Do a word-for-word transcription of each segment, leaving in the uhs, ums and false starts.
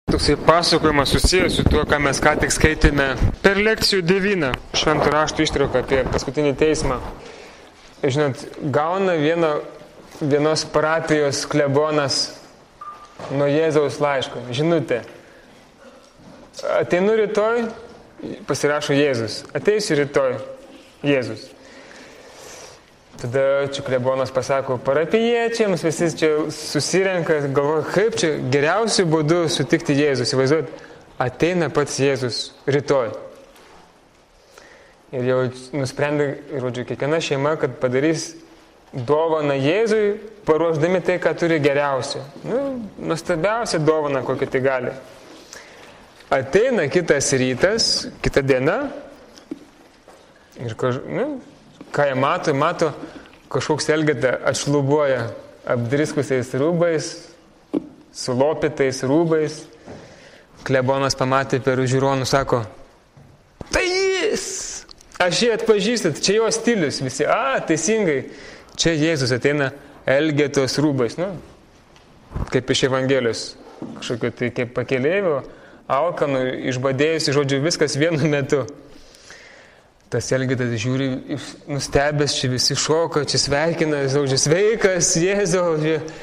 Toksai pasakojimas susijęs su tuo, ką mes ką tik skaitėme per lekcijų devyną švento rašto ištrauką apie paskutinį teismą. Žinot, gauna vieno, vienos parapijos klebonas nuo Jėzaus laiško. Žinutė. Ateinu rytoj, pasirašo Jėzus. Ateisiu rytoj, Jėzus. Tada čia klebonas pasako parapijiečiams, visi čia susirenka, galvoja, kaip čia geriausių būdų sutikti Jėzus. Įvaizduot, ateina pats Jėzus rytoj. Ir jau nusprendė, žodžiu, kiekviena šeima, kad padarys dovaną Jėzui, paruošdami tai, ką turi geriausio. Nu, nuostabiausia dovana, kokią tai gali. Ateina kitas rytas, kita diena. Ir kaž... nu, ką jie mato, mato, kažkoks Elgeta atšlubuoja apdriskusiais rūbais, sulopytais rūbais. Klebonas pamatė per žiūronų, sako, tai jis! Aš jį atpažįstat, čia jo stilius visi. A, teisingai, čia Jėzus ateina Elgetos rūbais. Nu, kaip iš Evangelijos, kažkokio tai kaip pakeleivio, alkanų, išbadėjusi, žodžiu, viskas vienu metu. Tas Elgetas žiūri, nustebęs, čia visi šoka, čia sveikina, žodžiu, sveikas, Jėzau,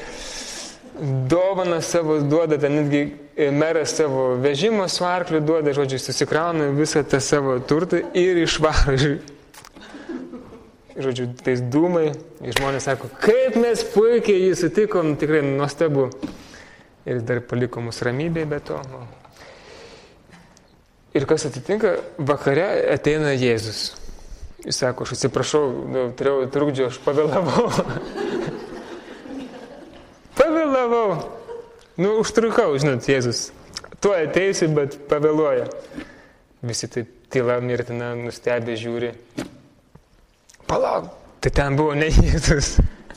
dovaną savo duoda, ten netgi meras savo vežimo su arkliu duoda, žodžiu, susikrauna visą tą savo turtą ir išvaro. Žodžiu, tais dūmai, žmonės sako, kaip mes puikiai jį sutikom, tikrai nuostabu. Ir dar paliko mus ramybėje, be to. Ir kas atitinka, vakare ateina Jėzus. Jis sako, aš atsiprašau, nu, turėjau trukdžio, aš pavėlavau. Pavėlavau. Nu, užtrukau, žinot, Jėzus. Tuo ateisiu, bet pavėluoja. Visi taip tyla mirtina, nustebė, žiūri. Palauk, tai ten buvo ne Jėzus.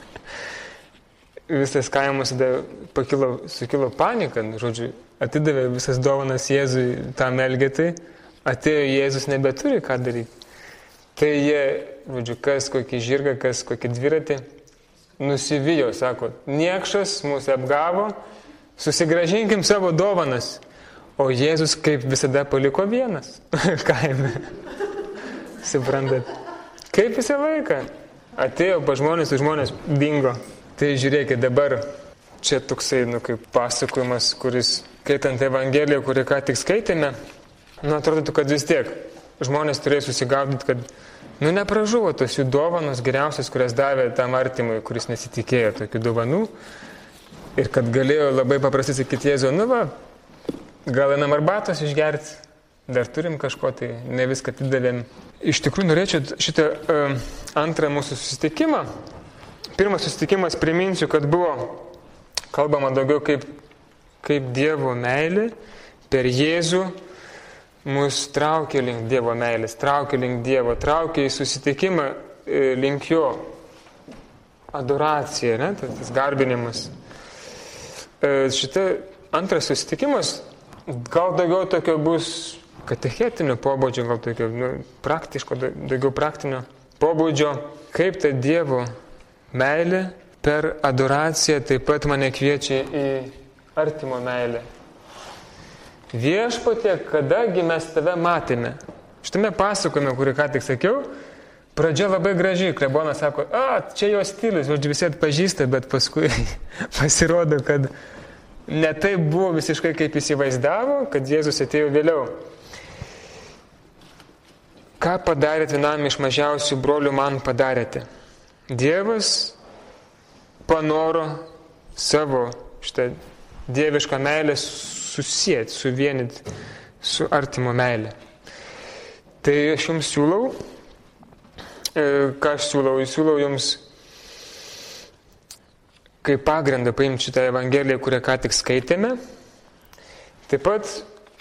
Visas kaimas tada pakilo, sukilo panika, žodžiu, atidavė visas dovanas Jėzui tam Elgetai, atėjo Jėzus nebeturi ką daryti. Tai jie, žodžiu, kas kokį žirgą, kas kokį dviratį, nusivijo, sako, niekšas mūsų apgavo, susigražinkim savo dovanas. O Jėzus kaip visada paliko vienas kaime. Suprantat? Kaip visą laiką. Atėjo pa žmonės, ir žmonės dingo. Tai žiūrėkit, dabar čia toksai, nu, kaip pasakojimas, kuris, skaitant Evangeliją, kurį ką tik skaitėme, nu, atrodytų, kad vis tiek žmonės turėjo susigaudyti, kad, nu, nepražuvo tos jų dovanos geriausias, kurias davė tam artimui, kuris nesitikėjo tokių dovanų, ir kad galėjo labai paprastai sakyti Jėzau, nu, va, gal einam arbatos išgerti, dar turim kažko, tai ne viską atidavėm. Iš tikrųjų, norėčiau šitą uh, antrą mūsų susitikimą. Pirmas susitikimas, priminsiu, kad buvo kalbama daugiau kaip, kaip Dievo meilė per Jėzų mus traukia link Dievo meilės, traukia link Dievo, traukia į susitikimą link jo adoracija, ne, tas garbinimas. Šita antras susitikimas gal daugiau tokio bus katechetinio pobūdžio, gal tokio, nu, praktiško, daugiau praktinio pobūdžio, kaip ta Dievo meilė per adoraciją taip pat mane kviečia į artimo meilę. Viešpatie, kadagi mes tave matėme. Šitame pasakojime, kurį ką tik sakiau, pradžia labai graži. Klebonas sako, a, čia jo stilius, žodžiu, visi atpažįsta, bet paskui pasirodo, kad ne taip buvo visiškai kaip įsivaizdavo, kad Jėzus atėjo vėliau. Ką padarėte vienam iš mažiausių brolių, man padarėte? Dievas panoro savo šitą dievišką meilę susijęti, suvienyti su artimo meilė. Tai aš jums siūlau, ką aš siūlau, siūlau jums kaip pagrindą paimti šitą Evangeliją, kurią ką tik skaitėme. Taip pat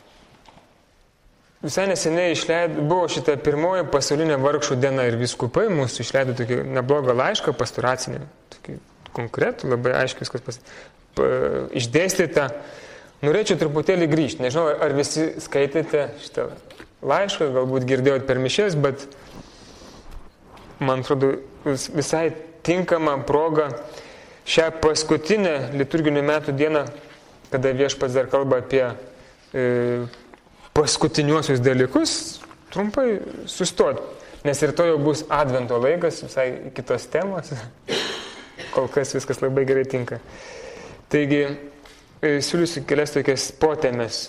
visai neseniai išleido, buvo šitą pirmoji pasaulinė vargšų diena ir vyskupai mūsų išleido tokį neblogą laišką, pastoracinį, tokį konkretų, labai aiškiai viskas pas, pa, išdėstyta. Norėčiau truputėlį grįžti, nežinau, ar visi skaitėte šitą laišką, galbūt girdėjot per mišias, bet man atrodo visai tinkama proga šią paskutinę liturginių metų dieną, kada Viešpats dar kalba apie e, paskutiniuosius dalykus trumpai sustoti. Nes ir to jau bus advento laikas, visai kitos temos. Kol kas viskas labai gerai tinka. Taigi, e, siūlysiu kelias tokias potėmes.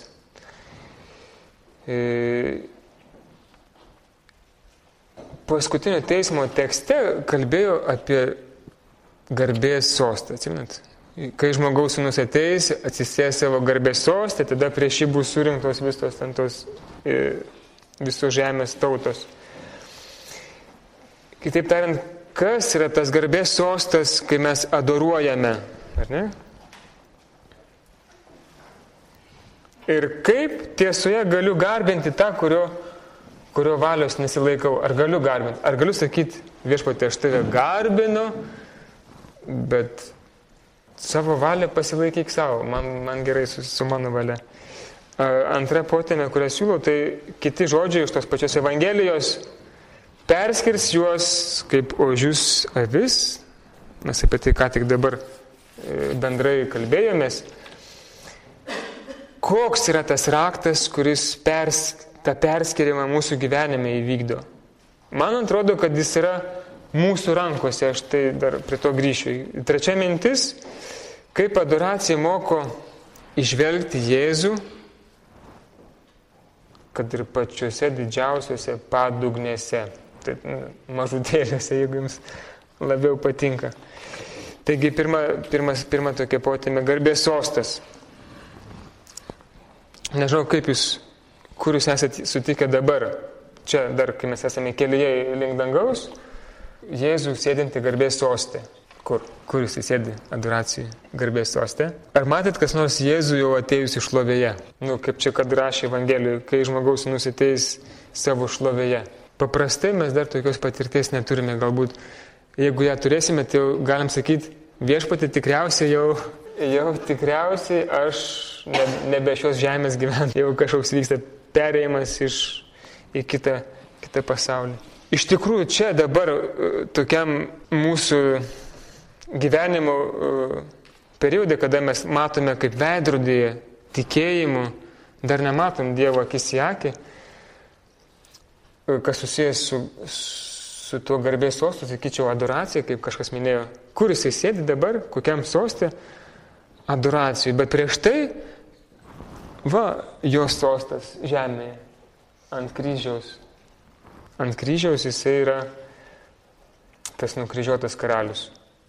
E, paskutinio teismo tekste kalbėjo apie garbės sostą, atsimenat? Kai žmogaus sūnus ateis, atsisės savo garbės sostą, tada prieš jį bus surinktos visos tos, e, visos žemės tautos. Kitaip tariant, kas yra tas garbės sostas, kai mes adoruojame, ar ne? Ir kaip tiesoje galiu garbinti tą, kurio, kurio valios nesilaikau? Ar galiu garbinti? Ar galiu sakyti, viešpatie, aš tave garbinu, bet savo valią pasilaikyk savo, man, man gerai su, su mano valia. Antra potėmė, kurią siūlau, tai kiti žodžiai iš tos pačios Evangelijos perskirs juos kaip ožius avis. Mes apie tai ką tik dabar bendrai kalbėjomės. Koks yra tas raktas, kuris pers, tą perskirimą mūsų gyvenime įvykdo? Man atrodo, kad jis yra mūsų rankose, aš tai dar prie to grįšiu. Trečia mintis, kaip adoracija moko įžvelgti Jėzų, kad ir pačiuose didžiausiuose padugnėse, tai mažutėliuose, jeigu jums labiau patinka. Taigi pirma, pirmas, pirma tokia potėmė, garbės sostas. Nežinau, kaip jūs, kur jūs esate sutikę dabar. Čia dar, kai mes esame kelyje link dangaus, Jėzų sėdinti garbės soste. Kur? Kur jis sėdi adoracijai garbės soste? Ar matėt kas nors Jėzų jau atėjusi šlovėje? Nu, kaip čia kad rašė Evangelijoje, kai žmogaus sūnus ateis savo šlovėje. Paprastai mes dar tokios patirties neturime. Galbūt, jeigu ją turėsime, tai jau galim sakyti, viešpatį tikriausiai jau, jau tikriausiai aš ne, nebe šios žemės gyvenu. Jau kažkoks vyksta perėjimas iš, į kitą, kitą pasaulį. Iš tikrųjų, čia dabar tokiam mūsų gyvenimo periode, kada mes matome kaip veidrodyje tikėjimu, dar nematom Dievo akis į akį, kas susijęs su, su tuo garbės sostu, sakyčiau, adoracija, kaip kažkas minėjo. Kur jisai sėdi dabar, kokiam soste? Adoracijai. Bet prieš tai, va, jo sostas žemėje, ant kryžiaus. Ant kryžiaus jisai yra tas nukryžiuotas karalius.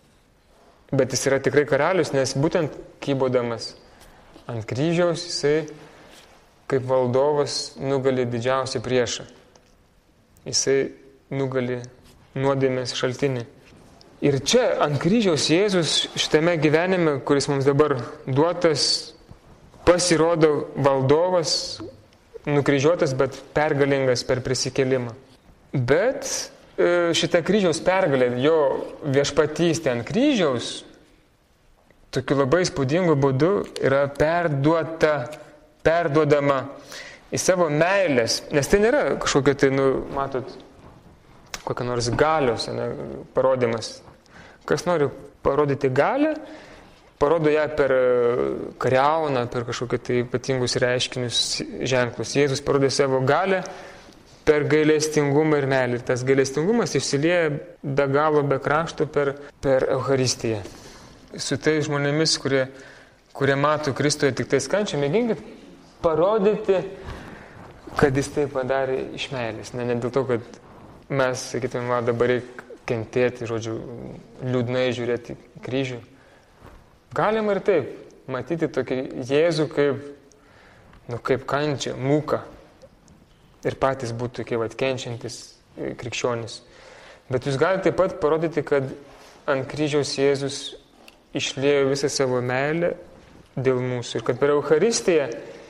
Bet jis yra tikrai karalius, nes būtent kybodamas ant kryžiaus jisai kaip valdovas nugali didžiausią priešą. Jisai nugali nuodėmės šaltinį. Ir čia ant kryžiaus Jėzus šitame gyvenime, kuris mums dabar duotas, pasirodo valdovas, nukryžiuotas, bet pergalingas per prisikėlimą. Bet šitą kryžiaus pergalę, jo viešpatystė ant kryžiaus, tokiu labai spūdingu būdu yra perduota, perduodama į savo meilės, nes tai nėra kažkokia tai, nu, matot, kokia nors galios, ne, parodymas. Kas nori parodyti galią, parodo ją per kariauną, per kažkokią tai ypatingus reiškinius ženklus. Jėzus parodė savo galią per gailestingumą ir meilę. Ir tas gailestingumas išsilieja be galo, be krašto per, per Eucharistiją. Su tai žmonėmis, kurie, kurie mato Kristuje tik tai kančią, mėginkit parodyti, kad jis tai padarė iš meilės. Ne, ne dėl to, kad mes, sakytume, va, dabar reikia kentėti, žodžiu, liūdnai žiūrėti kryžių. Galima ir taip, matyti tokį Jėzų kaip, nu, kaip kančią, mūką. Ir patys būtų tokie vat kenčiantis krikščionis. Bet jūs galite taip pat parodyti, kad ant kryžiaus Jėzus išliejo visą savo meilę dėl mūsų. Ir kad per Eucharistiją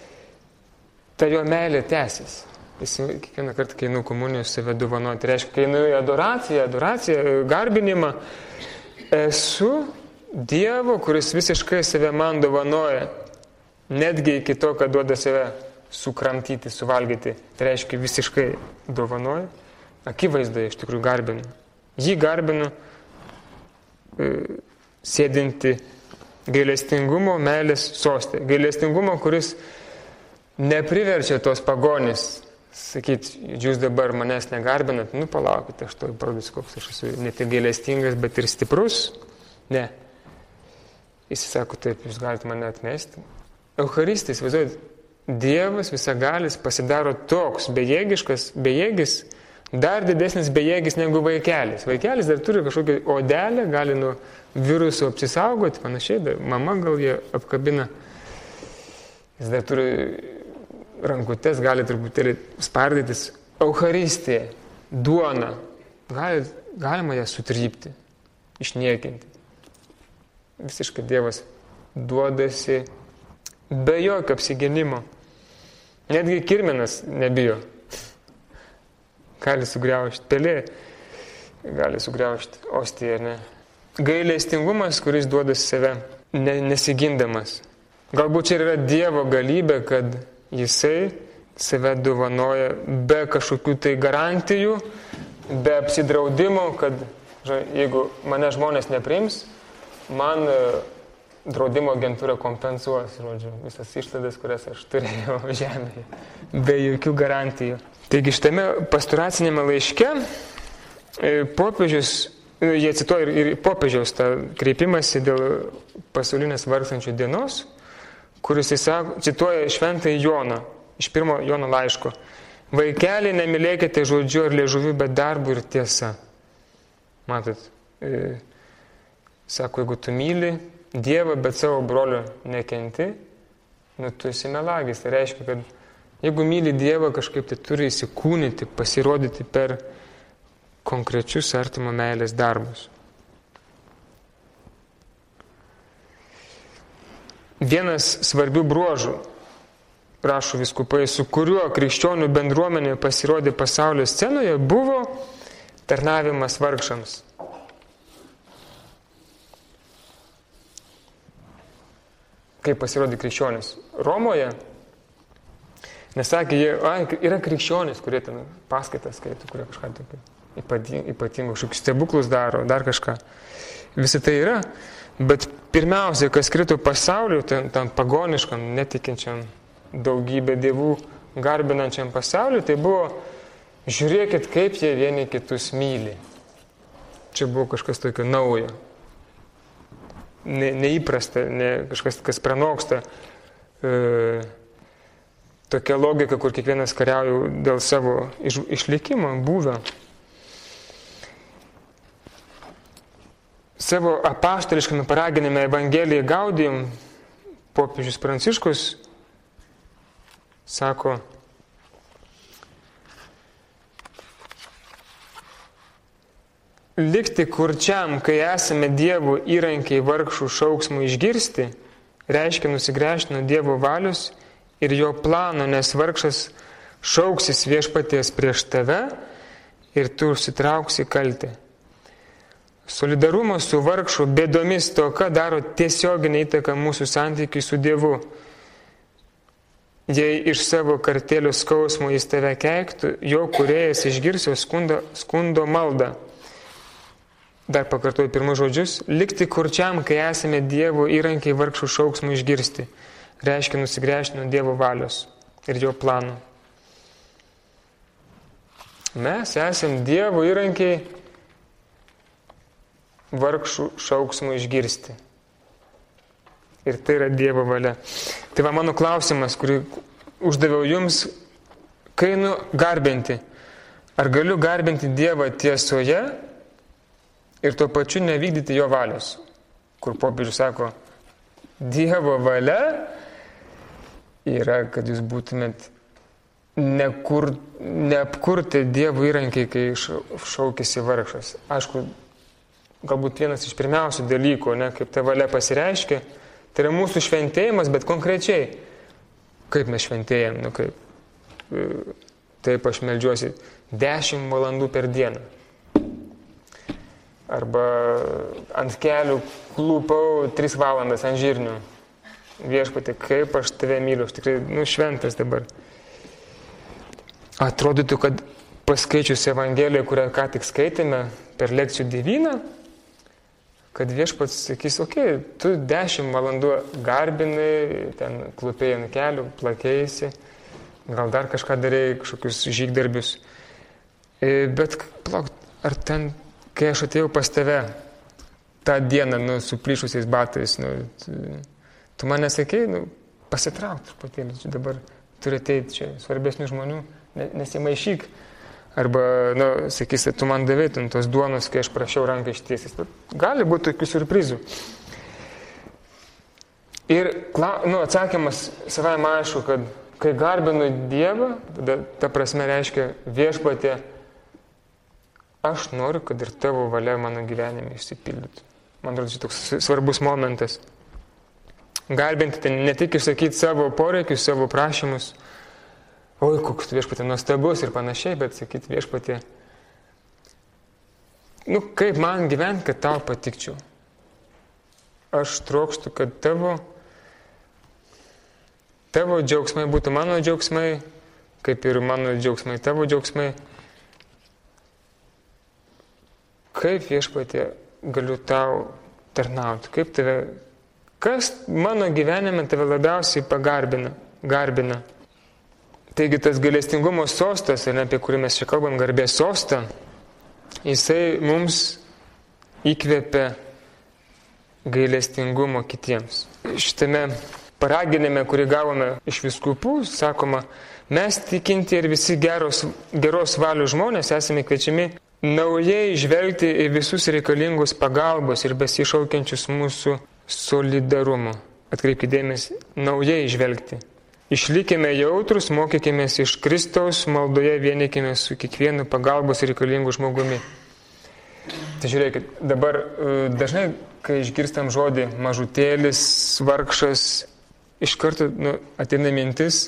ta jo meilė tęsis. Jis kiekvieną kartą, kai einu komunijos, save dovanoja. Tai reiškia, kai einu į adoraciją, adoraciją, garbinimą, esu Dievo, kuris visiškai save man dovanoja. Netgi iki to, kad duoda save sukramtyti, suvalgyti, tai reiškia visiškai dovanoja, akivaizdoje iš tikrųjų garbinu. Jį garbinu e, sėdinti gailestingumo meilės soste. Gailestingumo, kuris nepriverčia tos pagonis sakyti, jūs dabar manęs negarbinat, nu palaukite, aš to parodysiu, koks aš esu ne tik gailestingas, bet ir stiprus. Ne. Jis sako, taip, jūs galite mane atmesti. Eucharistija, įsivaizduojat, Dievas visagalis pasidaro toks bejėgiškas, bejėgis, dar didesnis bejėgis negu vaikelis. Vaikelis dar turi kažkokią odelę, gali nuo virusų apsisaugoti, panašiai, dar mama gal jie apkabina. Jis dar turi rankutes, gali truputėlį spardytis. Eucharistija, duona, gali, galima ją sutrypti, išniekinti. Visiškai Dievas duodasi be jokio apsigynimo. Netgi kirminas nebijo. Gali sugriaužti pelė, gali sugriaužti ostiją, ne? Gailestingumas, kuris duoda save, ne, nesigindamas. Galbūt čia yra Dievo galybė, kad jisai save dovanoja be kažkokių tai garantijų, be apsidraudimo, kad jeigu mane žmonės nepriims, man draudimo agentūra kompensuos, žodžiu, visas išlaidas, kurias aš turėjau žemėje, be jokių garantijų. Taigi šitame pastoracinėme laiške popiežius, jie cituoja ir, ir popiežiaus tą kreipimąsi dėl pasaulinės vargstančių dienos, kuris įsako, cituoja šventąjį Joną, iš pirmo Jono laiško. Vaikeliai, nemylėkite žodžiu ar liežuviu, bet darbu ir tiesa. Matot, e, sako, jeigu tu myli Dievą, bet savo brolio nekenti, nu tu esi melagis. Tai reiškia, kad jeigu myli Dievą, kažkaip tai turi įsikūnyti, pasirodyti per konkrečius artimo meilės darbus. Vienas svarbių bruožų, rašo vyskupai, su kuriuo krikščionių bendruomenė pasirodė pasaulio scenoje, buvo tarnavimas vargšams. Kaip pasirodė krikščionis Romoje, nesakė, jie, a, yra krikščionis, kurie ten paskaitas skaito, kurie kažką tokio ypatingo, kažkokius stebuklus daro, dar kažką. Visi tai yra, bet pirmiausia, kas krito pasauliu, tam, tam pagoniškam, netikinčiam, daugybę dievų garbinančiam pasauliu, tai buvo, žiūrėkit, kaip jie vieni kitus myli. Čia buvo kažkas tokio naujo. Ne, neįprasta, ne kažkas, kas pranoksta e, tokia logika, kur kiekvienas kariauja dėl savo iš, išlikimo, buvę. Savo apaštališkame paraginime Evangeliją Gaudium popiežius Pranciškus sako, likti kurčiam, kai esame Dievo įrankiai vargšų šauksmų išgirsti, reiškia nusigręžti nuo Dievo valios ir jo plano, nes vargšas šauksis viešpaties prieš tave ir tu užsitrauksi kaltę. Solidarumas su vargšų bėdomis toka daro tiesioginę įtaką mūsų santykiui su Dievu. Jei iš savo kartėlių skausmo jis tave keiktų, jo kūrėjas išgirs jo skundo, skundo maldą. Dar pakartoju pirmus žodžius. Likti kurčiam, kai esame Dievo įrankiai vargšų šauksmų išgirsti, reiškia nusigręžti nuo Dievo valios ir jo plano. Mes esame Dievo įrankiai vargšų šauksmų išgirsti. Ir tai yra Dievo valia. Tai va mano klausimas, kurį uždaviau jums, kai nu garbinti. Ar galiu garbinti Dievą tiesoje ir tuo pačiu nevykdyti jo valios? Kur popiežius sako, Dievo valia yra, kad jūs būtumėt nekur, neapkurti Dievo įrankiai, kai šaukėsi vargšas. Aišku, galbūt vienas iš pirmiausių dalykų, ne, kaip ta valia pasireiškia, tai yra mūsų šventėjimas, bet konkrečiai, kaip mes šventėjam, nu kaip, taip aš meldžiuosi dešimt valandų per dieną. Arba ant kelių klūpau tris valandas ant žirnių. Viešpatie, kaip aš tave myliu, aš tikrai, nu, šventas dabar. Atrodytų, kad paskaičius Evangeliją, kurią ką tik skaitėme per lekcijų devyną, kad viešpats sakys, okei, okay, tu dešimt valandų garbinai, ten klupėjai ant kelių, plakėjaisi, gal dar kažką darėjai, kažkokius žygdarbius. Bet, plauk, ar ten, kai aš atėjau pas tave tą dieną, nu, su plyšusiais batais, nu, tu, tu man nesakei, nu, pasitrauk truputėlį, čia dabar turi ateiti čia svarbesnių žmonių, nesimaišyk. Arba, nu, sakys, tu man davėtum tos duonos, kai aš prašiau ranką ištiesis. Gali būti tokių surprizų. Ir, nu, atsakymas savai aišku, kad kai garbinu Dievą, tada ta prasme reiškia viešpatie, aš noriu, kad ir tavo valia mano gyvenime išsipildytų. Man atrodo, čia toks svarbus momentas. Garbinti tai ne tik išsakyti savo poreikius, savo prašymus, oi, koks viešpatė nuostabus ir panašiai, bet sakyti viešpatė, nu, kaip man gyventi, kad tau patikčiau. Aš trokštu, kad tavo, tavo džiaugsmai būtų mano džiaugsmai, kaip ir mano džiaugsmai tavo džiaugsmai. Kaip viešpatė galiu tau tarnauti, kaip tave, kas mano gyvenime tave labiausiai pagarbina, garbina. Taigi tas gailestingumo sostas, apie kurį mes čia kalbam, garbės sostą, jisai mums įkvėpia gailestingumo kitiems. Šitame paraginime, kurį gavome iš vyskupų, sakoma, mes tikinti ir visi geros, geros valių žmonės esame kviečiami naujai žvelgti į visus reikalingus pagalbos ir besišaukiančius mūsų solidarumo. Atkreipkite dėmesį, naujai žvelgti. Išlikime jautrus, mokykimės iš Kristaus, maldoje vienykime su kiekvienu pagalbos reikalingų žmogumi. Tai žiūrėkit, dabar dažnai, kai išgirstam žodį mažutėlis, vargšas, iš karto nu, ateina mintis,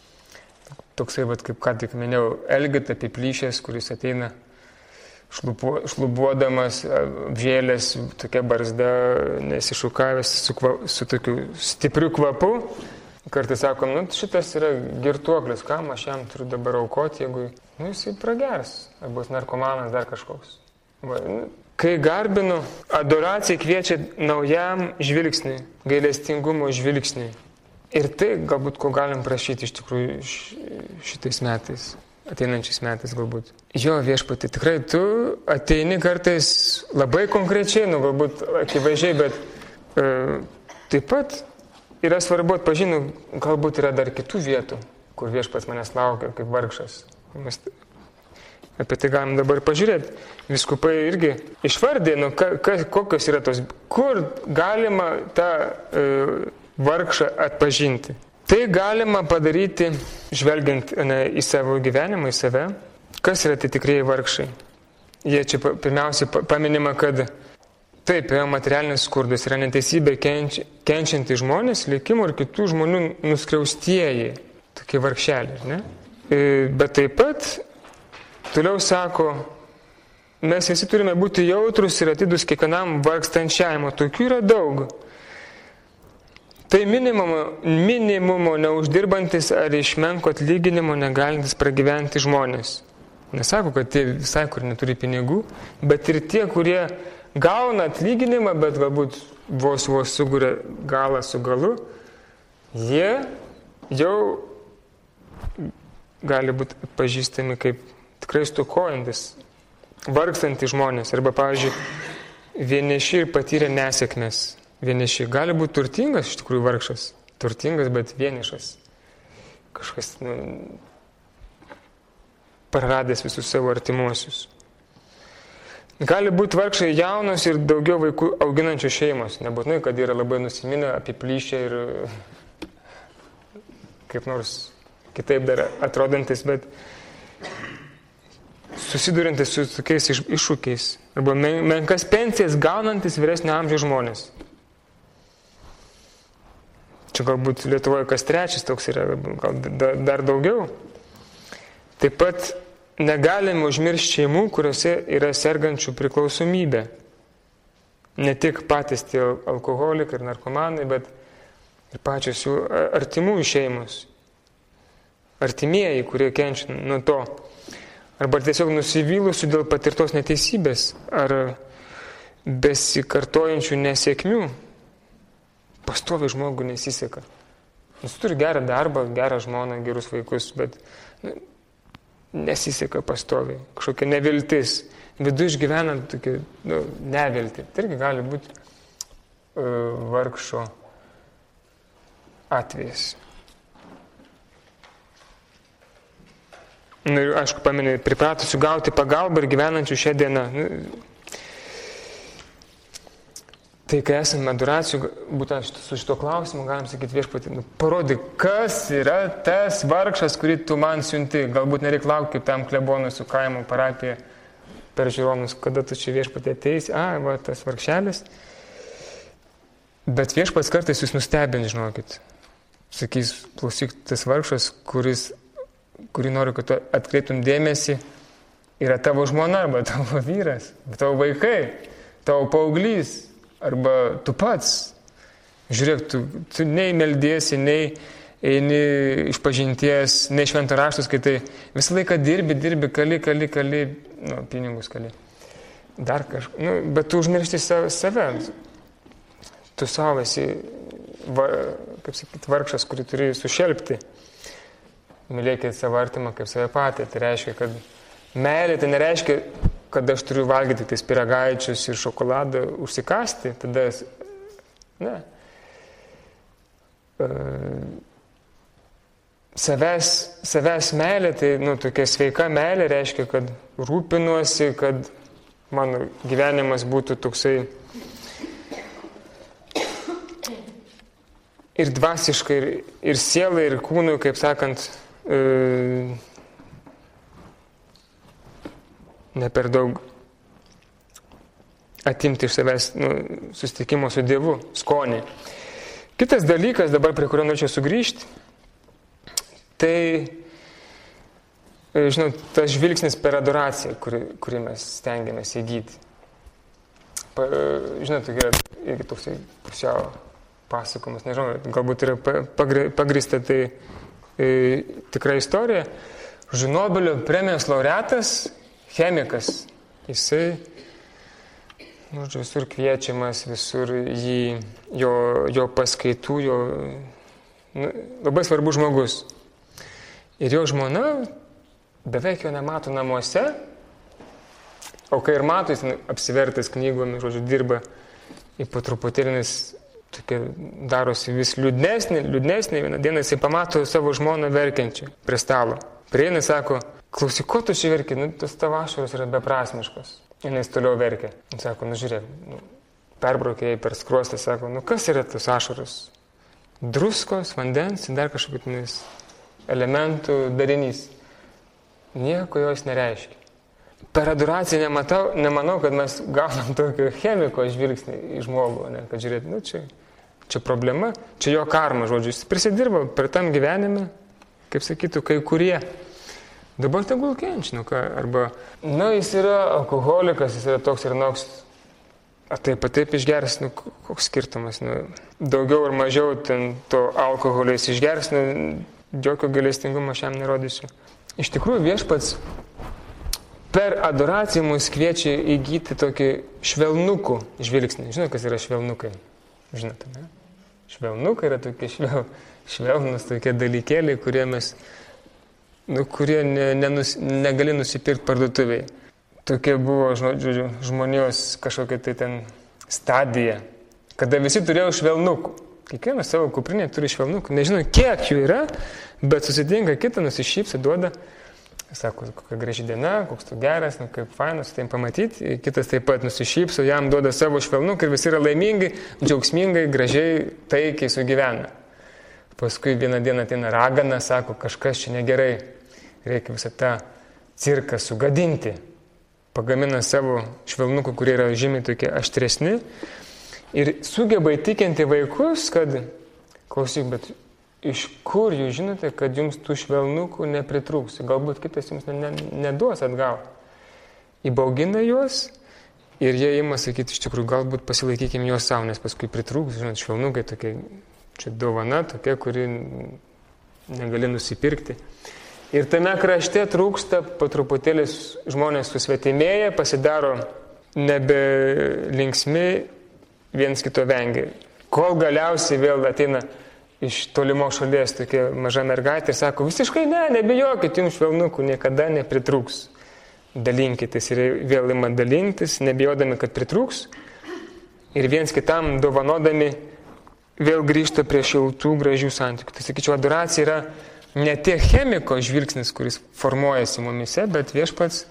toksai, vat, kaip ką tik minėjau, Elgeta apiplyšęs, kuris ateina šlubu, šlubuodamas, apžėlęs, tokia barzda, nesišukavęs, su, kva, su tokiu stipriu kvapu. Kartais sakom, nu šitas yra girtuoklis, kam aš jam turiu dabar aukoti, jeigu nu, jisai pragers, ar bus narkomanas, dar kažkoks. Va, nu, kai garbinu, adoracija kviečia naujam žvilgsniui, gailestingumo žvilgsniui. Ir tai galbūt ko galim prašyti iš tikrųjų šitais metais, ateinančiais metais galbūt. Jo viešpatį, tikrai tu ateini kartais labai konkrečiai, nu galbūt akivaizdžiai, bet e, taip pat yra svarbu atpažinti, galbūt yra dar kitų vietų, kur viešpats manęs laukia kaip vargšas. Mes apie tai galim dabar pažiūrėti. Vyskupai irgi išvardė, nu, ka, ka, kokios yra tos, kur galima tą e, vargšą atpažinti. Tai galima padaryti, žvelgiant ne, į savo gyvenimą, į save. Kas yra tai tikrieji vargšai? Jie čia pirmiausia paminima, kad taip, yra materialinis skurdas, yra neteisybė kenči, kenčianti žmonės, likimų ir kitų žmonių nuskriaustieji, tokie vargšeliai, ne? Bet taip pat, toliau sako, mes visi turime būti jautrus ir atidus kiekvienam vargstančiajam, o tokių yra daug. Tai minimumo, minimumo neuždirbantis ar iš menko atlyginimo negalintis pragyventi žmonės. Nesako, kad tie visai, kur neturi pinigų, bet ir tie, kurie gauna atlyginimą, bet galbūt vos vos suguria galą su galu, jie jau gali būti pažįstami kaip tikrai stokojantis, vargstantys žmonės. Arba, pavyzdžiui, vieniši ir patyrė nesėkmės. Vieniši gali būti turtingas, iš tikrųjų vargšas. Turtingas, bet vienišas. Kažkas nu, praradęs visus savo artimuosius. Gali būti vargšai jaunos ir daugiau vaikų auginančių šeimos. Nebūtinai, kad yra labai nusiminę, apiplyšę ir kaip nors kitaip dar atrodantis, bet susidurintis su tokiais iššūkiais. Arba menkas pensijas gaunantis vyresnio amžiaus žmonės. Čia galbūt Lietuvoje kas trečias toks yra, gal dar daugiau. Taip pat negalime užmiršti šeimų, kuriuose yra sergančių priklausomybė. Ne tik patys tie alkoholikai ir narkomanai, bet ir pačios jų artimųjų šeimos. Artimieji, kurie kenčia nuo to. Arba tiesiog nusivylusių dėl patirtos neteisybės. Ar besikartojančių nesėkmių. Pastoviai žmogui nesiseka. Jis turi gerą darbą, gerą žmoną, gerus vaikus, bet nu, nesiseka pastoviai. Kažkokia neviltis. Viduje išgyvenant tokia nu, nevilti. Tai irgi gali būti uh, vargšo atvejis. Nu, ir aišku, paminė, pripratusių gauti pagalbą ir gyvenančių šią dieną. Nu, tai, kai esame adoracijų, būtent su šito klausimu, galim sakyti viešpatį, nu, parodyk, kas yra tas vargšas, kurį tu man siunti. Galbūt nereik laukti kaip tam klebonui su kaimo parapija per žiūronus, kada tu čia viešpatį ateisi, a, va, tas vargšelis. Bet viešpats kartais jūs nustebins, žinokit. Sakys, klausyk, tas vargšas, kuris, kurį noriu, kad tu atkreiptum dėmesį, yra tavo žmona arba tavo vyras, tavo vaikai, tavo paauglys. Arba tu pats, žiūrėk, tu, tu nei meldiesi, nei eini iš pažinties, nei šventą raštus, kai tai visą laiką dirbi, dirbi, kali, kali, kali, nu, pinigus kali. Dar kažką, nu, bet tu užmiršti save. Tu savo esi, va, kaip sakyt, vargšas, kurį turi sušelpti. Mylėkit savo artimą kaip save patį. Tai reiškia, kad meilė tai nereiškia, kad aš turiu valgyti tais pyragaičius ir šokoladą, užsikasti, tada, ne. Savęs, savęs meilė, tai, nu, tokia sveika meilė reiškia, kad rūpinuosi, kad mano gyvenimas būtų toksai ir dvasiškai, ir, ir sielai, ir kūnui, kaip sakant, e, ne per daug atimti iš savęs nu, susitikimo su Dievu, skonį. Kitas dalykas, dabar prie kurio norėčiau sugrįžti, tai, žinot, tas žvilgsnis per adoraciją, kurį, kurį mes stengiamės įgyti. Pa, žinot, tai yra irgi toksai pusiau pasakomas, nežinau, galbūt yra pagrįsta tai e, tikra istorija. Nobelio premijos laureatas, chemikas, jisai nu, visur kviečiamas, visur jį, jo, jo paskaitų, jo nu, labai svarbus žmogus. Ir jo žmona beveik jo nemato namuose, o kai ir mato, jis apsivertęs knygomis, žodžiu, dirba ir po truputėlį tokia darosi vis liūdnesnė, liūdnesnė. Vieną dieną jisai pamato savo žmoną verkiančią prie stalo. Prieina, sako, klausyk, ko tu šį verki? Nu, tas tavo ašaros yra beprasmiškos. Ir jis toliau verkia. Jis sako, nu žiūrėk, nu, perbraukė jai per skruostą, sako, nu kas yra tos ašaros? Druskos, vandens ir dar kažkokiais elementų darinys. Nieko jos nereiškia. Per adoraciją nematau, nemanau, kad mes gaunam tokio chemiko žvilgsnį į žmogų, ne? Kad žiūrėt, nu čia, čia problema, čia jo karma, žodžiu, jis prisidirbo per tam gyvenime, kaip sakytų, kai kurie. Dabar tegul kenčia, nu ką, arba, nu jis yra alkoholikas, jis yra toks ir noks, ar taip pat taip išgers, nu koks skirtumas, nu daugiau ar mažiau ten to alkoholio jis išgers, nu jokio gailestingumo aš jam nerodysiu. Iš tikrųjų viešpats per adoraciją mus kviečia įgyti tokį švelnukų žvilgsnį. Žinote, kas yra švelnukai? Žinote, ne? Švelnukai yra tokie švel, švelnus tokie dalykėliai, kurie mes, nu, kurie ne, nenus, negali nusipirkti parduotuvėje. Tokia buvo, žodžiu, žmonijos kažkokia tai ten stadija, kada visi turėjo švelnukų. Kiekvienas savo kuprinėje turi švelnukų. Nežinau, kiek jų yra, bet susitinka kitą, nusišypsi, duoda. Sako, kokia graži diena, koks tu geras, nu, kaip fainas su tavim pamatyti. Kitas taip pat nusišypso, jam duoda savo švelnukų ir visi yra laimingai, džiaugsmingai, gražiai, taikiai sugyvena. Paskui vieną dieną ateina ragana, sako, kažkas čia negerai, reikia visą tą cirką sugadinti. Pagamina savo švelnukų, kurie yra žymiai tokie aštresni ir sugeba įtikinti vaikus, kad, klausyk, bet iš kur jūs žinote, kad jums tų švelnukų nepritrūks? Galbūt kitas jums ne, ne, neduos atgal. Įbaugina juos ir jie ima sakyti, iš tikrųjų, galbūt pasilaikykime juos savo, nes paskui pritrūks, žinot, švelnukai tokie, čia dovana tokia, kuri negali nusipirkti. Ir tame krašte trūksta, po truputėlį žmonės susvetimėja, pasidaro nebelinksmi, viens kito vengia. Kol galiausiai vėl ateina iš tolimo šalies tokia maža mergaitė ir sako, visiškai ne, nebijokit, jums švelnukų niekada nepritrūks. Dalinkitės ir vėl ima dalintis, nebijodami, kad pritrūks. Ir viens kitam dovanodami vėl grįžta prie šiltų, gražių santykių. Tai sakyčiau, adoracija yra ne tiek chemiko žvilgsnis, kuris formuojasi mumise, bet viešpats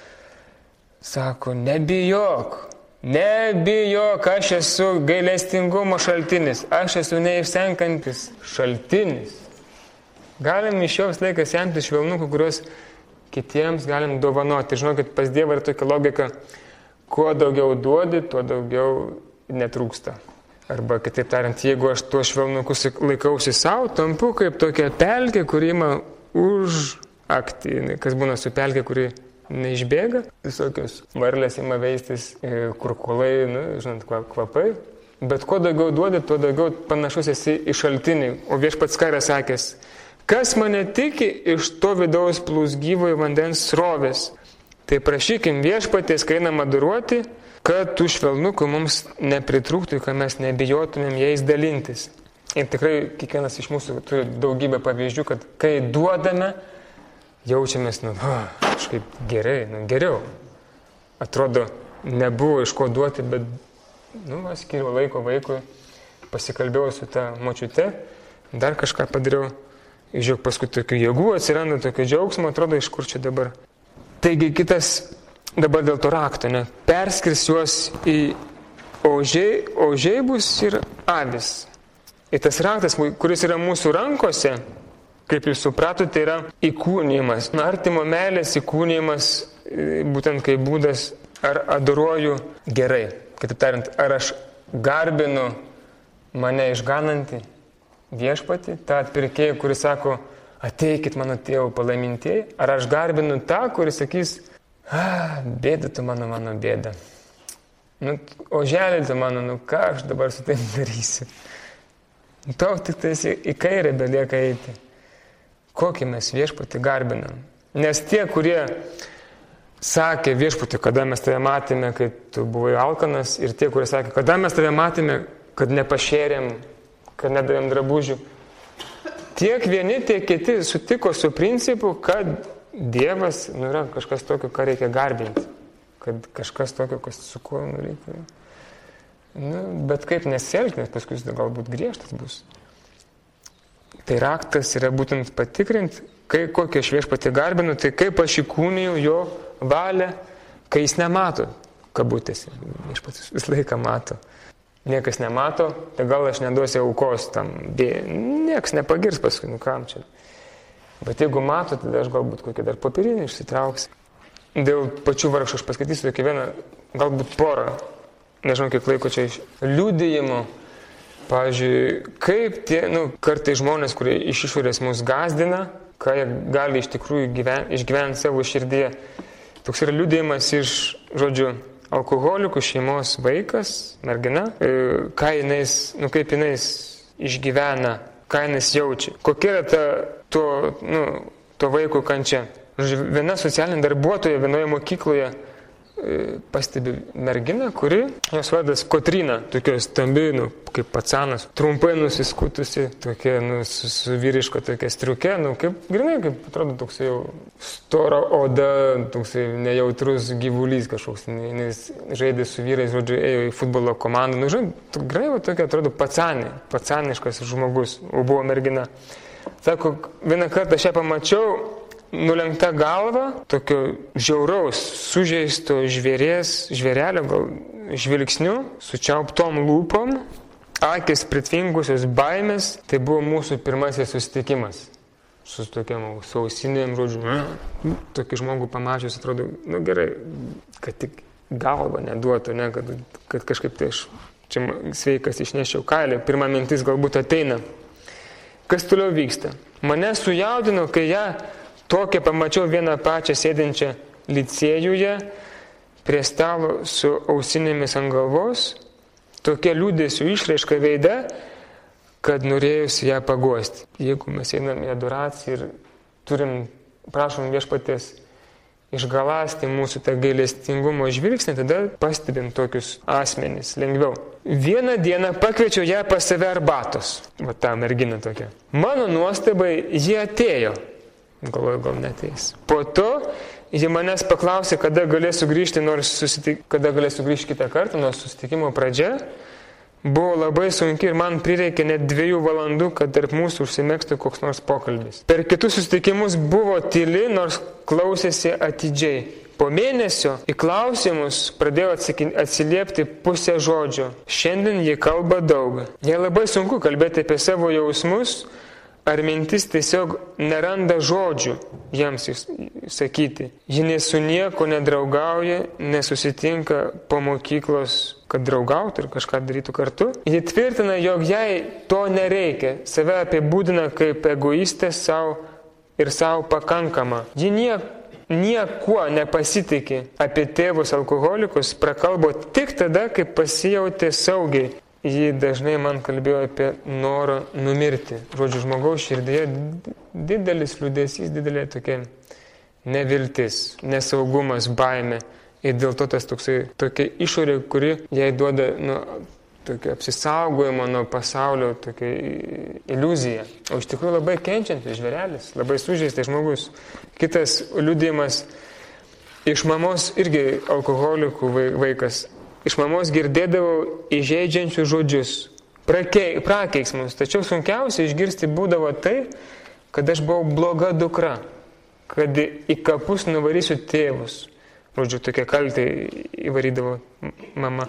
sako, nebijok, nebijok, aš esu gailestingumo šaltinis, aš esu neišsenkantis šaltinis. Galim iš jo visą laiką semtis švelnukų, kuriuos kitiems galim dovanoti. Žinokit, pas Dievą yra tokia logika, kuo daugiau duodi, tuo daugiau netrūksta. Arba kitaip tariant, jeigu aš tuos švelnukus laikausi savo, tampu kaip tokia pelkė, kuri ima už aktį. Kas būna su pelkė, kuri neišbėga, visokios varlės ima veistis, kurkulai, nu, žinot, kvapai. Bet kuo daugiau duodi, tuo daugiau panašus esi į šaltinį. O viešpats ką yra sakęs, kas mane tiki, iš to vidaus plūs gyvojo vandens srovės. Tai prašykim viešpaties, kai einam adoruoti, kad tų švelnukų mums nepritrūktų, kad mes nebijotumėm jais dalintis. Ir tikrai kiekvienas iš mūsų turi daugybę pavyzdžių, kad kai duodame, jaučiamės, nu, oh, kažkaip gerai, nu, geriau. Atrodo, nebuvo iš ko duoti, bet, nu, aš skiriu laiko vaikui, pasikalbėjau su ta močiute, dar kažką padariau, žiūrėk, paskui tokių jėgų atsiranda, tokio džiaugsmo, atrodo, iš kur čia dabar. Taigi kitas, dabar dėl to rakto, ne, perskirs juos į ožiai, ožiai bus ir avis. Ir tas raktas, kuris yra mūsų rankose, kaip jūs supratote, yra įkūnijimas. Artimo meilės įkūnijimas, būtent kaip būdas, ar adoruoju gerai. Kitaip tariant, ar aš garbinu mane išganantį viešpatį, tą atpirkėją, kuris sako, ateikit mano tėvų palaimintieji, ar aš garbinu tą, kuris sakys, ah, bėda tu mano, mano bėda. Nu, oželė tu mano, nu ką aš dabar su taip darysiu. Tau tik tai į kairę belieka eiti. Kokį mes viešpatį garbinam. Nes tie, kurie sakė viešpatį, kada mes tave matėme, kai tu buvai alkanas, ir tie, kurie sakė, kada mes tave matėme, kad nepašėrėm, kad nedavėm drabužių. Tiek vieni, tiek kiti sutiko su principu, kad Dievas, nu, yra kažkas tokio, ką reikia garbinti. Kad kažkas tokio, kas su kuo, nu, reikia. Nu, bet kaip nesielgti, nes paskui jis galbūt griežtas bus. Tai raktas yra būtent patikrinti, kai kokią aš viešpatį garbinu, tai kaip aš įkūniju jo valią, kai jis nemato, kabutėse. Viešpats visą laiką mato. Niekas nemato, tai gal aš neduosiu aukos tam. Niekas nepagirs paskui, nu kam čia. Bet jeigu mato, tada aš galbūt kokį dar papirinį išsitrauksiu. Dėl pačių vargšų aš paskaitysiu tokį vieną, galbūt porą, nežinau kiek laiko čia iš liudijimo. Pavyzdžiui, kaip tie, nu, kartai žmonės, kurie iš išorės mus gazdina, ką jie gali iš tikrųjų gyven, išgyventi savo širdyje. Toks yra liudijimas iš, žodžiu, alkoholikų šeimos vaikas, mergina, ką jinais, nu, kaip jinais išgyvena, ką jinais jaučia. Kokia yra ta, to, nu, to vaiko kančia. Žodžiu, viena socialinė darbuotoja vienoje mokykloje pastebi merginą, kuri, jos vardas Kotryna, tokia stambi, nu, kaip pacanas, trumpai nusiskutusi, tokia, nu, su, su vyriška tokia striukė, nu, kaip, grinai, kaip, atrodo, toks jau stora oda, toks nejautrus gyvulys kažkoks, nes žaidė su vyrais, žodžiu, ėjo į futbolo komandą, nu, žinai, grinai, va, tokia, atrodo, pacanė, pacaniškas žmogus, o buvo mergina. Sako, vieną kartą aš ją pamačiau, nulenkta galva, tokio žiauraus, sužeisto žvėrės, žvėrelio gal žvilgsniu, sučiauptom lūpom, akis pritvingusios baimės. Tai buvo mūsų pirmasis susitikimas. Su tokiam sausinėm, žodžiu, tokį žmogų pamačius, atrodo, nu gerai, kad tik galvą neduotų, ne, kad, kad kažkaip tai aš čia sveikas išnešiau kailį. Pirma mintis galbūt ateina. Kas toliau vyksta? Mane sujaudino, kai ją tokią pamačiau vieną pačią sėdinčią licėjuje prie stalo su ausinėmis ant galvos, tokia liūdėsių išraiška veide, kad norėjusi ją paguosti. Jeigu mes einam į adoraciją ir turim, prašom viešpaties išgalasti mūsų tą gailestingumo žvilgsnį, tada pastebim tokius asmenys lengviau. Vieną dieną pakviečiau ją pas save arbatos, va tą merginą tokia. Mano nuostabai ji atėjo, galvoju, gal neteis. Po to ji manęs paklausė, kada galėsiu grįžti, nors susitik... kada galėsiu grįžti kitą kartą, nors susitikimo pradžia buvo labai sunki ir man prireikė net dviejų valandų, kad tarp mūsų užsimegztų koks nors pokalbis. Per kitus susitikimus buvo tyli, nors klausėsi atidžiai. Po mėnesio į klausimus pradėjo atsiliepti pusę žodžio. Šiandien ji kalba daug. Jai labai sunku kalbėti apie savo jausmus, ar mintis tiesiog neranda žodžių jiems sakyti. Ji nei su nieko nedraugauja, nesusitinka po mokyklos, kad draugautų ir kažką darytų kartu. Ji tvirtina, jog jai to nereikia, save apibūdina kaip egoistė savo ir savo pakankama. Ji niek, niekuo nepasitikė apie tėvus alkoholikus, prakalbo tik tada, kai pasijautė saugiai. Ji dažnai man kalbėjo apie norą numirti. Žodžiu, žmogaus širdyje didelis liūdesys, didelė tokia neviltis, nesaugumas, baimė. Ir dėl to tas toksai, tokia išorė, kuri jai duoda nu, tokio apsisaugojimo nuo pasaulio, tokia iliuzija. O iš tikrųjų labai kenčiantis žvėrelis, labai sužeistas žmogus. Kitas liudijimas iš mamos irgi alkoholikų vaikas. Iš mamos girdėdavau įžeidžiančius žodžius, prakei, prakeiksmus, tačiau sunkiausia išgirsti būdavo tai, kad aš buvau bloga dukra, kad į kapus nuvarysiu tėvus. Žodžiu, tokia kaltė įvarydavo mama.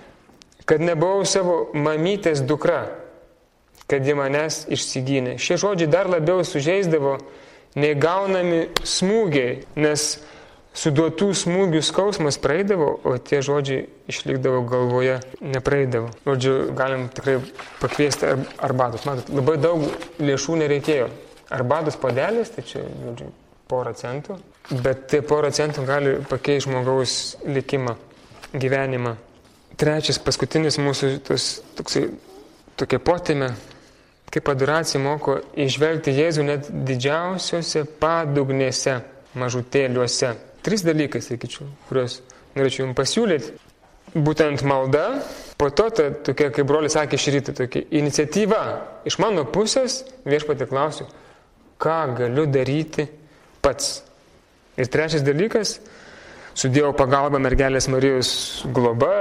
Kad nebuvau savo mamytės dukra, kad ji manęs išsigynė. Šie žodžiai dar labiau sužeisdavo nei gaunami smūgiai, nes suduotų smūgių skausmas praeidavo, o tie žodžiai išlikdavo galvoje, nepraeidavo. Žodžiu, galim tikrai pakviesti arbatos. Matot, labai daug lėšų nereikėjo. Arbatos puodelis, tai čia, žodžiu, porą centų, bet tie porą centų gali pakeisti žmogaus likimą, gyvenimą. Trečias, paskutinis mūsų tos, toksai, tokia potėmė, kaip adoracija moko įžvelgti Jėzų net didžiausiuose padugnėse, mažutėliuose. Trys dalykai, sakyčiau, kuriuos norėčiau jums pasiūlyti. Būtent malda, po to ta, tokia, kaip brolis sakė šį rytą, tokia iniciatyva. Iš mano pusės viešpatį klausiu, ką galiu daryti pats. Ir trečias dalykas, su Dievo pagalba, mergelės Marijos globa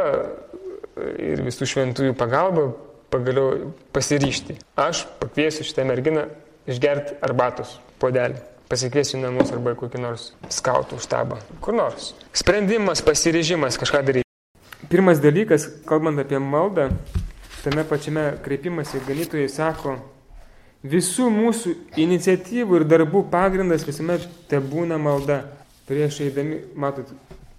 ir visų šventųjų pagalba pagaliau pasiryžti. Aš pakviesiu šitą merginą išgerti arbatos puodelį. Pasikviesiu namus arba kokį nors skautų štabą. Kur nors. Sprendimas, pasiryžimas kažką daryti. Pirmas dalykas, kalbant apie maldą, tame pačiame kreipimąsi ganytojai sako, visų mūsų iniciatyvų ir darbų pagrindas visuomet tebūna malda. Prieš eidami, matot,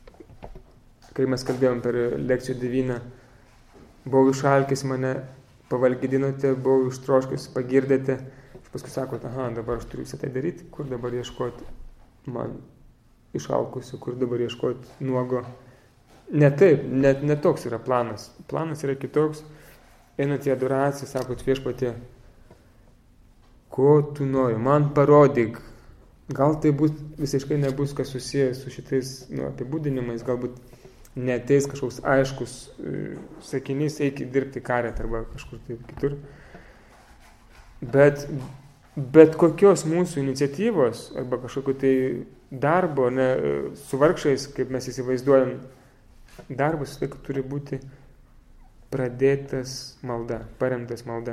kai mes kalbėjom per lekcijų devyną, buvau išalkęs, mane pavalgydinote, buvau ištroškęs, pagirdėte. Paskui sakote, aha, dabar aš turiu visą tai daryti, kur dabar ieškoti man išalkusiu, kur dabar ieškoti nuogo. Ne taip, ne, ne toks yra planas. Planas yra kitoks. Einat į adoraciją, sakot viešpatie, ko tu nori, man parodyk. Gal tai bus, visiškai nebus kas susijęs su šitais nu, apibūdinimais, galbūt neateis kažkoks aiškus uh, sakinys, eik dirbti karet arba kažkur taip kitur. Bet, bet kokios mūsų iniciatyvos arba kažkokio tai darbo ne, su vargšais, kaip mes įsivaizduojam, darbas tai turi būti pradėtas malda, paremtas malda.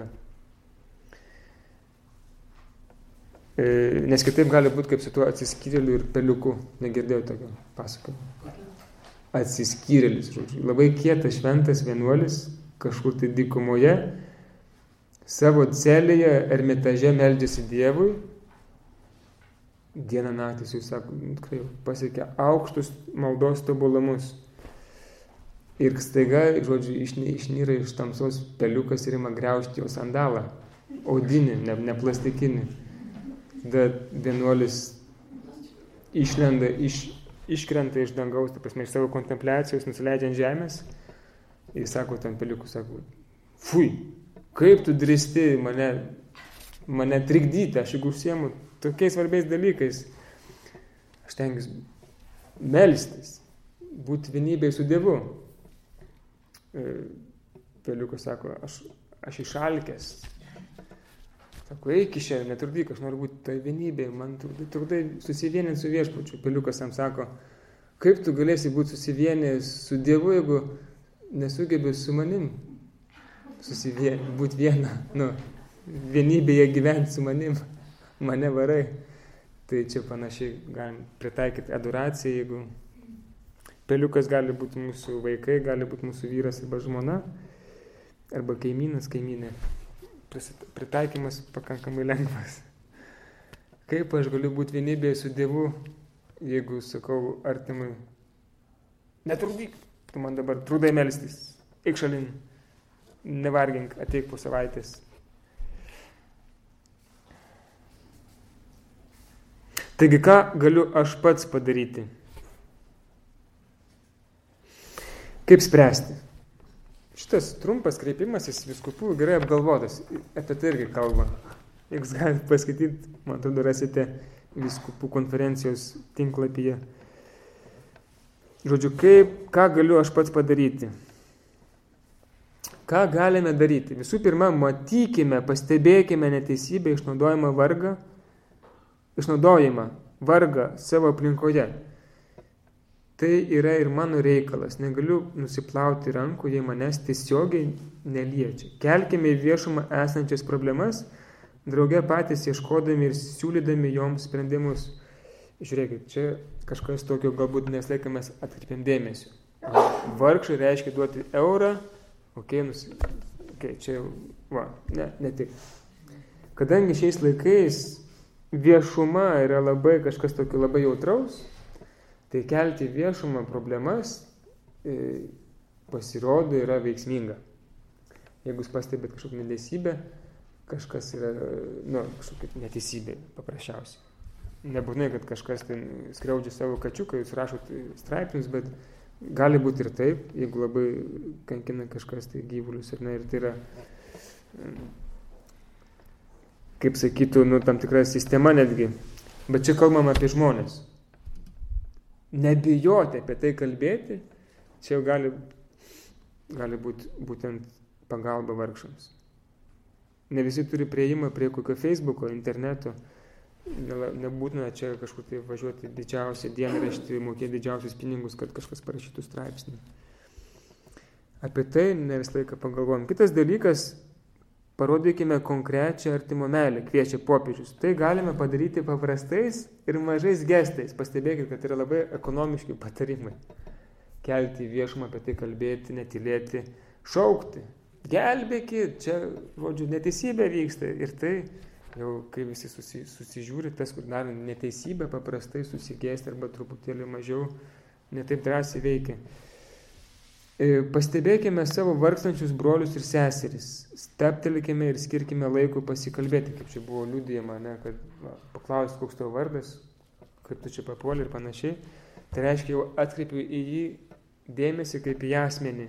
E, nes kitaip gali būti kaip su tuo atsiskyrėliu ir peliuku. Negirdėjau tokio pasakojimo. Atsiskyrėlis, žodžiu. Labai kietas šventas vienuolis kažkur tai dykumoje savo celėje ermitaže meldžiasi Dievui, dieną naktį, jūs sako, tikrai pasiekia aukštus maldos tobulumus. Ir staiga, žodžiu, išnyra iš tamsos peliukas ir ima griaužti jo sandalą, audinį, ne, ne plastikinį. Tada vienuolis išlenda, iš, iškrenta iš dangaus, ta prasme, iš savo kontempliacijos, nusileidžia ant žemės ir sako tam peliukui, sako, fui, kaip tu drįsti mane, mane trikdyti, aš jeigu užsiemu tokiais svarbiais dalykais. Aš tengiuosi melstis, būti vienybėje su Dievu. Peliukas sako, aš, aš išalkęs. Sako, eik iš čia, netrukdyk, aš noriu būti toje vienybėje, man trukdai, trukdai susivieninti su viešpačiu. Peliukas jam sako, kaip tu galėsi būti susivienęs su Dievu, jeigu nesugebi su manim susivien, būti viena, nu, vienybėje gyventi su manim, mane varai. Tai čia panašiai galim pritaikyti adoraciją, jeigu peliukas gali būti mūsų vaikai, gali būti mūsų vyras arba žmona, arba kaimynas, kaimynė. Pritaikymas pakankamai lengvas. Kaip aš galiu būti vienybėje su Dievu, jeigu sakau artimui, netrukdyk, tu man dabar trudai melstis, eik šalin, nevargink, ateik po savaitės. Taigi, ką galiu aš pats padaryti? Kaip spręsti? Šitas trumpas kreipimasis vyskupų gerai apgalvotas, apie tai irgi kalba. Jeigu galite paskaityti, man atrodo, rasite vyskupų konferencijos tinklapyje. Žodžiu, kaip, ką galiu aš pats padaryti? Ką galime daryti? Visų pirma, matykime, pastebėkime neteisybę, išnaudojimą vargą, išnaudojimą vargą savo aplinkoje. Tai yra ir mano reikalas. Negaliu nusiplauti rankų, jei manęs tiesiogiai neliečia. Kelkime į viešumą esančias problemas, drauge patys ieškodami ir siūlydami joms sprendimus. Žiūrėkit, čia kažkas tokio galbūt neslaiką mes atkreipiam dėmesio. Vargšai reiškia duoti eurą, okei, okay, nusi... okay, čia jau, va, ne, ne tik. Kadangi šiais laikais viešuma yra labai kažkas tokio labai jautraus, tai kelti viešumą problemas e, pasirodo yra veiksminga. Jeigu jūs pastebėt kažkokią neteisybę, kažkas yra, nu, kažkokia neteisybė paprasčiausiai. Nebūtinai, kad kažkas ten skriaudžia savo kačiuką, jūs rašot straipsnius, bet gali būti ir taip, jeigu labai kankina kažkas tai gyvulius, ir, ne, ir tai yra, kaip sakytų, nu, tam tikra sistema netgi. Bet čia kalbam apie žmonės. Nebijoti apie tai kalbėti, čia jau gali, gali būti būtent pagalba vargšams. Ne visi turi prieimą prie kokio Facebooko, interneto, nebūtina čia kažkur tai važiuoti didžiausią dienraštį, mokėti didžiausius pinigus, kad kažkas parašytų straipsnį. Apie tai ne visą laiką pagalvojam. Kitas dalykas, parodykime konkrečią artimo meilę, kviečia popiežius. Tai galime padaryti paprastais ir mažais gestais. Pastebėkit, kad yra labai ekonomiški patarimai. Kelti viešumą, apie tai kalbėti, netylėti, šaukti. Gelbėkit, čia, žodžiu, neteisybė vyksta. Ir tai jau, kai visi susi, susižiūri, tas, kur daro neteisybę, paprastai susigėsti arba truputėlį mažiau netaip drąsiai veikia. Pastebėkime savo vargstančius brolius ir seseris, steptelkime ir skirkime laikų pasikalbėti, kaip čia buvo liudijama, ne, kad va, paklaus, koks tavo vardas, kaip tu čia papuoli ir panašiai. Tai reiškia, jau atkreipiu į jį dėmesį kaip į asmenį.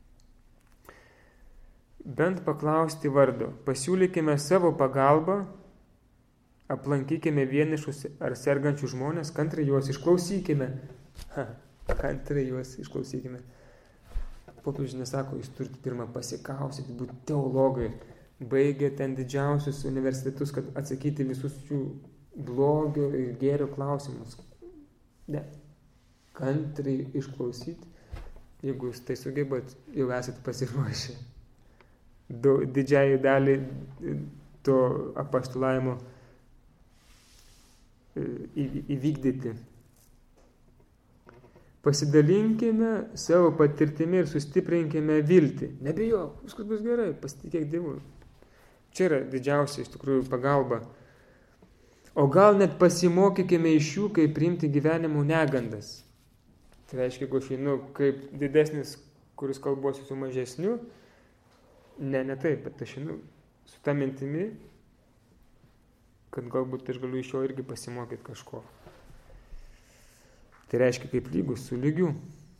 Bent paklausti vardo, pasiūlykime savo pagalbą, aplankykime vienišus ar sergančius žmonės, kantriai juos išklausykime. Ha, kantriai juos išklausykime. Popiežius nesako, jūs turite pirmą pasikausyti, būti teologai, baigė ten didžiausius universitetus, kad atsakyti visus jų blogio ir gėrio klausimus. Ne. Kantriai išklausyti, jeigu jūs tai sugebat, jau esate pasiruošę didžiai dalį to apaštalavimo įvykdyti. Pasidalinkime savo patirtimi ir sustiprinkime viltį. Nebijok, viskas bus gerai, pasitikėk Dievu. Čia yra didžiausia iš tikrųjų pagalba. O gal net pasimokykime iš jų, kaip priimti gyvenimo negandas. Tai reiškia, jeigu aš einu kaip didesnis, kuris kalbuosi su mažesniu, ne, ne taip, bet aš einu su ta mintimi, kad galbūt aš galiu iš jo irgi pasimokyti kažko. Tai reiškia kaip lygus su lygiu.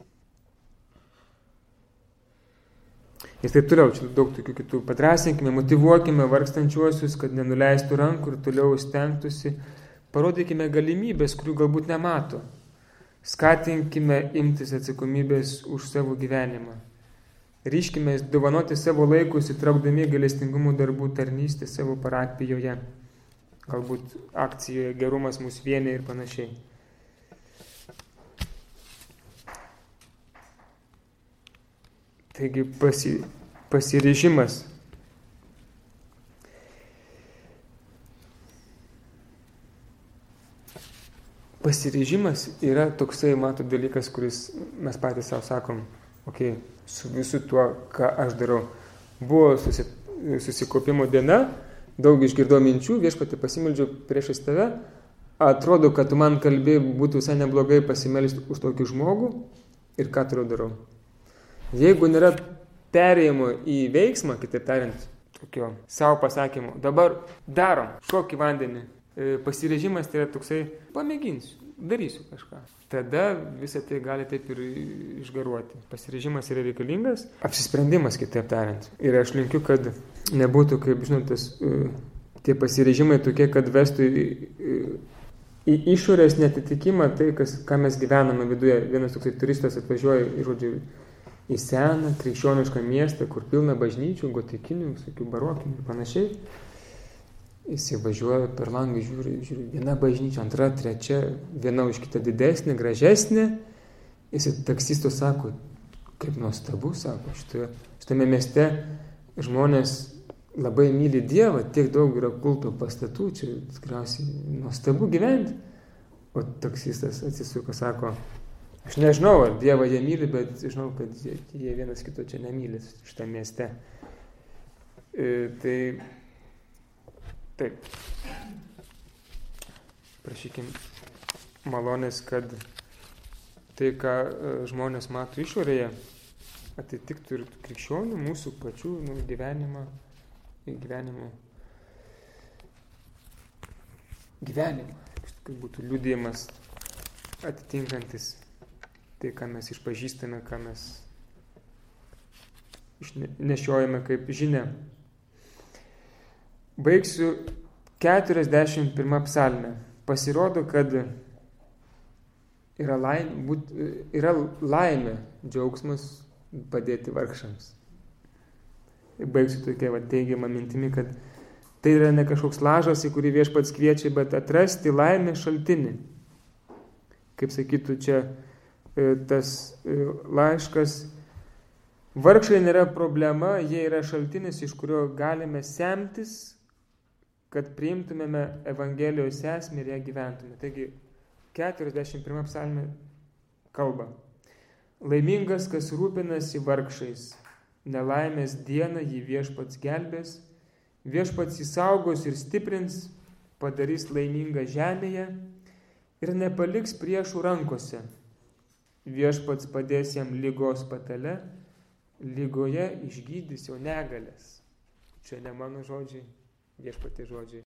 Ir taip toliau, čia daug tokių kitų. Padrasinkime, motyvuokime vargstančiuosius, kad nenuleistų rankų ir toliau stengtųsi. Parodykime galimybės, kurių galbūt nemato. Skatinkime imtis atsakomybės už savo gyvenimą. Ryškime dovanoti savo laikus įtraukdami gailestingumo darbų tarnystę savo parapijoje, galbūt akcijoje gerumas mūsų vienė ir panašiai. Taigi pasi, pasiryžimas. Pasiryžimas yra toksai, mato, dalykas, kuris mes patys savo sakom, okei, okay, su visu tuo, ką aš darau. Buvo susi, susikopimo diena, daug išgirdau minčių, viešpatį pasimeldžiau priešais tave, atrodo, kad tu man kalbi, būtų visai neblogai pasimelsti už tokį žmogų ir ką turiu darau. Jeigu nėra perėjimo į veiksmą, kitaip tariant, tokio savo pasakymo, dabar darom, šok į vandenį. Pasirežimas tai yra toksai, pamėginsiu, darysiu kažką. Tada visą tai gali taip ir išgaruoti. Pasirežimas yra reikalingas, apsisprendimas, kitaip tariant. Ir aš linkiu, kad nebūtų, kaip žinotas, tie pasirežimai tokie, kad vestų į, į išorės netitikimą tai, kas, ką mes gyvename viduje. Vienas toksai turistas atvažiuoja į, žodžiu, į seną krikščionišką miestą, kur pilna bažnyčių, gotikinių, visokių barokinių ir panašiai. Jis įvažiuoja per langą, žiūri, žiūri, viena bažnyčia, antra, trečia, viena už kitą didesnė, gražesnė. Jis taksisto sako, kaip nuostabu, sako, šitame, šitame mieste žmonės labai myli Dievą, tiek daug yra kulto pastatų, čia tikriausiai nuostabu gyventi. O taksistas atsisuka, sako, aš nežinau, ar Dievą jie myli, bet žinau, kad jie, jie vienas kito čia nemyli šitame mieste. E, tai Taip, prašykim malonės, kad tai, ką žmonės mato išorėje, atitiktų ir krikščionių, mūsų pačių nu, gyvenimą, gyvenimo, gyvenimą, kad būtų liudijimas atitinkantis tai, ką mes išpažįstame, ką mes nešiojame kaip žinia. Baigsiu keturiasdešimt pirmą psalmę. Pasirodo, kad yra laimė, būt, yra laimė, džiaugsmas padėti vargšams. Baigsiu tokia va, teigiama mintimi, kad tai yra ne kažkoks lažas, į kurį viešpats kviečia, bet atrasti laimę šaltinį. Kaip sakytų čia tas laiškas, vargšai nėra problema, jie yra šaltinis, iš kurio galime semtis, kad priimtumėme Evangelijos esmę ir ją gyventume. Taigi, keturiasdešimt pirmą psalmę kalba. Laimingas, kas rūpinasi vargšais, nelaimės dieną jį viešpats gelbės, viešpats jį saugos ir stiprins, padarys laimingą žemėje ir nepaliks priešų rankose. Viešpats padės jam ligos patale, ligoje išgydys jo negalės. Čia ne mano žodžiai, viešpatie žodžiai.